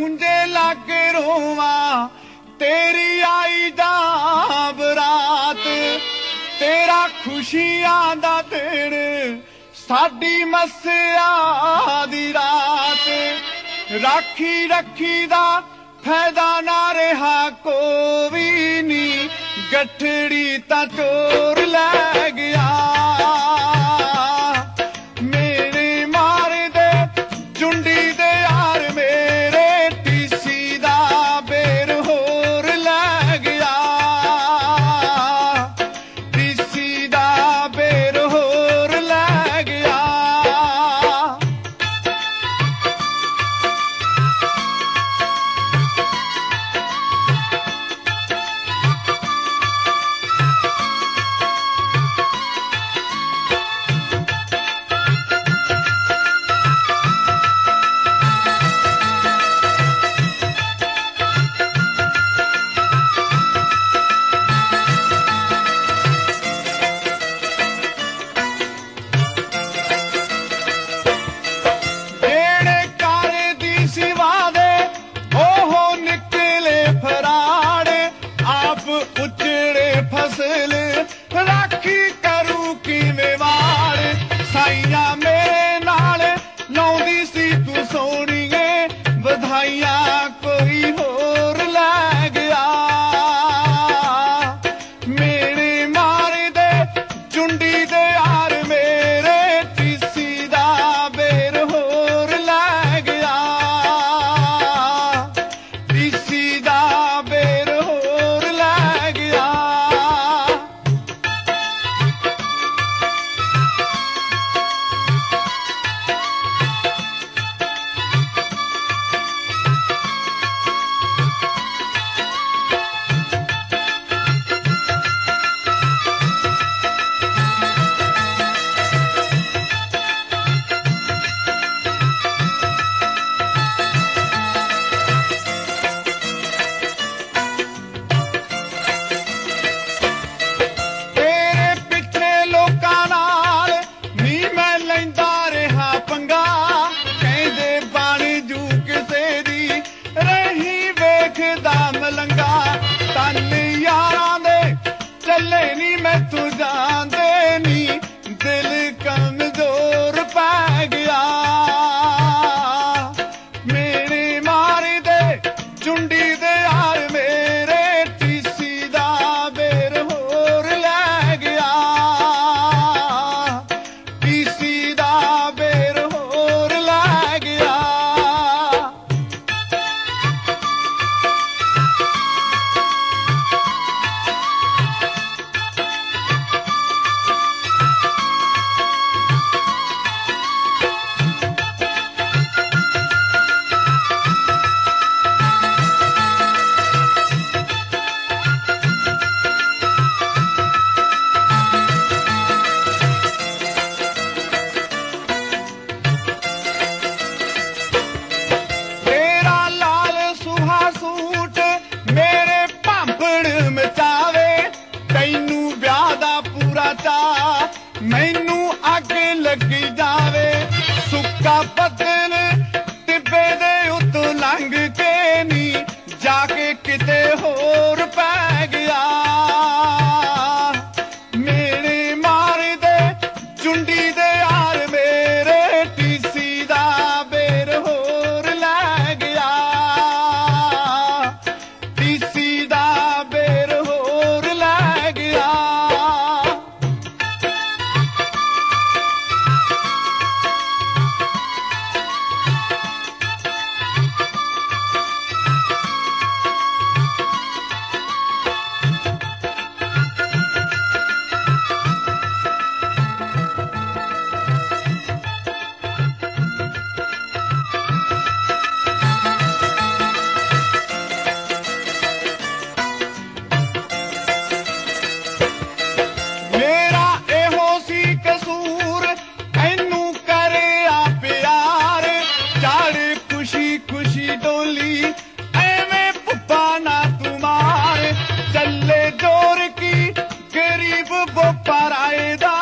गूंजे लग रोवा तेरी आई जा बरात तेरा खुशियां दा दिन साडी मस्सिया दी रात राखी रखी दा फैदा ना रहा कोई नी गठड़ी ता चोर लै गया मेरे मार दे चुंडी दे यार मेरे टीसी दा बेर होर लै गया टीसी दा बेर होर लै गया उजड़े फसल राखी करू किवें वार साइया मेरे नाल लाउंदी सी तू सोहणीए बधाइयां कोई होर लै गया मेरे मार दे चुंडी दे यार मेरे टीसी दा बेर होर लै गया टीसी दा बेर होर लै गया मलंगा तन यारां दे चले नी मैं तू जांदे नी दिल कमजोर पै गया मेरे मार दे चुंडी दे यार मेरे टीसी दा बेर होर लै गया टीसी दा बेर होर लै गया सूट मेरे भांपड़ मचावे तैनू ब्याह दा पूरा चा मैनू अग लगी जावे सुक्का बदल टिब्बे दे उत्तों लंघ के नी जाके किते होर पै गया मेरे मार दे चुंडी दे यार मेरे टीसी दा बेर होर लै गया टीसी दा बेर होर लै गया वो पराए दा